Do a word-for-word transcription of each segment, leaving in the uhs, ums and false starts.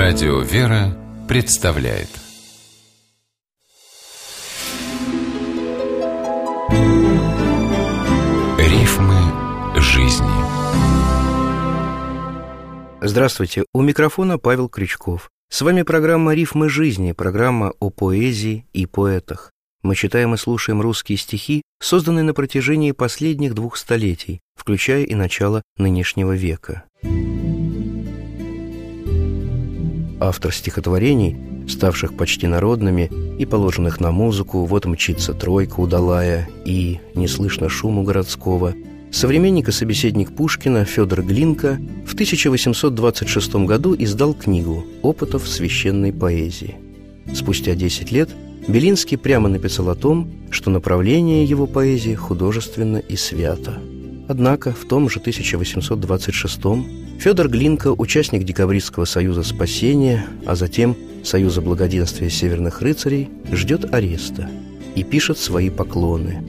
Радио «Вера» представляет Рифмы жизни. Здравствуйте, у микрофона Павел Крючков. С вами программа «Рифмы жизни», программа о поэзии и поэтах. Мы читаем и слушаем русские стихи, созданные на протяжении последних двух столетий, включая и начало нынешнего века. Автор стихотворений, ставших почти народными и положенных на музыку «Вот мчится тройка удалая» и «Не слышно шуму городского», современник и собеседник Пушкина Федор Глинка в тысяча восемьсот двадцать шестом году издал книгу «Опытов священной поэзии». Спустя десять лет Белинский прямо написал о том, что направление его поэзии художественно и свято. Однако в том же тысяча восемьсот двадцать шестом Федор Глинка, участник Декабристского союза спасения, а затем Союза благоденствия северных рыцарей, ждет ареста и пишет свои поклоны.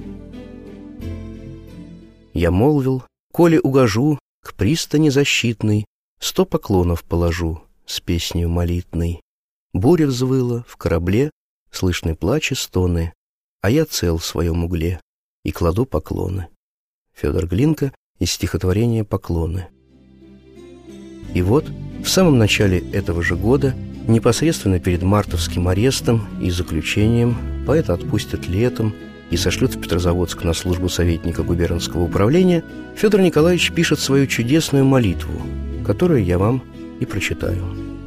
«Я молвил, коли угожу к пристани защитной, сто поклонов положу с песнею молитной. Буря взвыла в корабле, слышны плач и стоны, а я цел в своем угле и кладу поклоны». Федор Глинка из стихотворения «Поклоны». И вот в самом начале этого же года, непосредственно перед мартовским арестом и заключением, поэта отпустят летом и сошлют в Петрозаводск на службу советника губернского управления, Федор Николаевич пишет свою чудесную молитву, которую я вам и прочитаю.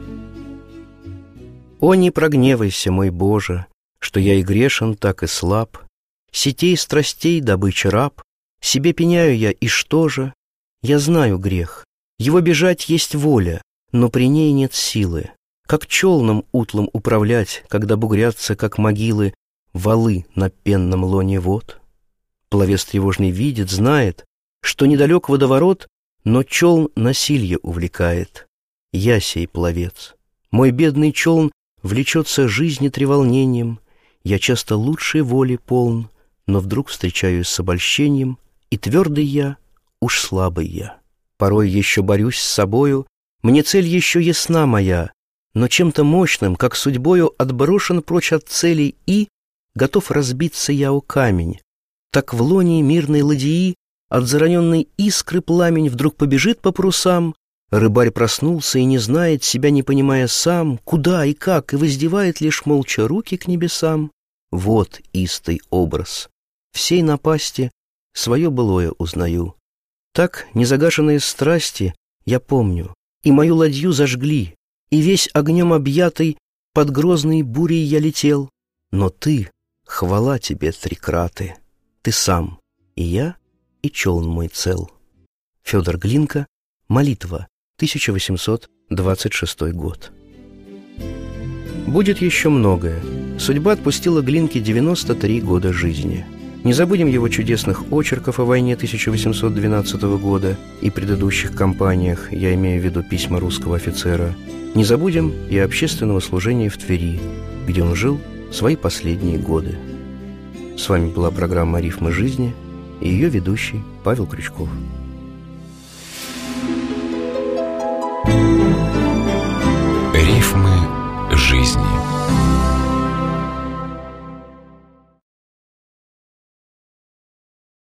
«О, не прогневайся, мой Боже, что я и грешен, так и слаб, сетей страстей добыча раб, себе пеняю я, и что же? Я знаю грех, его бежать есть воля, но при ней нет силы. Как челном утлым управлять, когда бугрятся, как могилы, валы на пенном лоне вод? Пловец тревожный видит, знает, что недалек водоворот, но челн насилье увлекает. Я сей пловец. Мой бедный челн влечется жизни треволнением, я часто лучшей воли полн, но вдруг встречаюсь с обольщением, и твердый я, уж слабый я. Порой еще борюсь с собою, мне цель еще ясна моя, но чем-то мощным, как судьбою, отброшен прочь от целей и готов разбиться я о камень. Так в лоне мирной ладьи от зараненной искры пламень вдруг побежит по парусам. Рыбарь проснулся и не знает, себя не понимая сам, куда и как, и воздевает лишь молча руки к небесам. Вот истый образ. Всей напасти свое былое узнаю. Так незагашенные страсти я помню, и мою ладью зажгли, и весь огнем объятый под грозной бурей я летел. Но ты, хвала тебе трикраты, ты сам, и я, и челн мой цел». Федор Глинка, «Молитва», тысяча восемьсот двадцать шестой год. Будет еще многое. Судьба отпустила Глинке девяносто три года жизни. Не забудем его чудесных очерков о войне тысяча восемьсот двенадцатого года и предыдущих кампаниях, я имею в виду письма русского офицера. Не забудем и общественного служения в Твери, где он жил свои последние годы. С вами была программа «Рифмы жизни» и ее ведущий Павел Крючков. Рифмы жизни.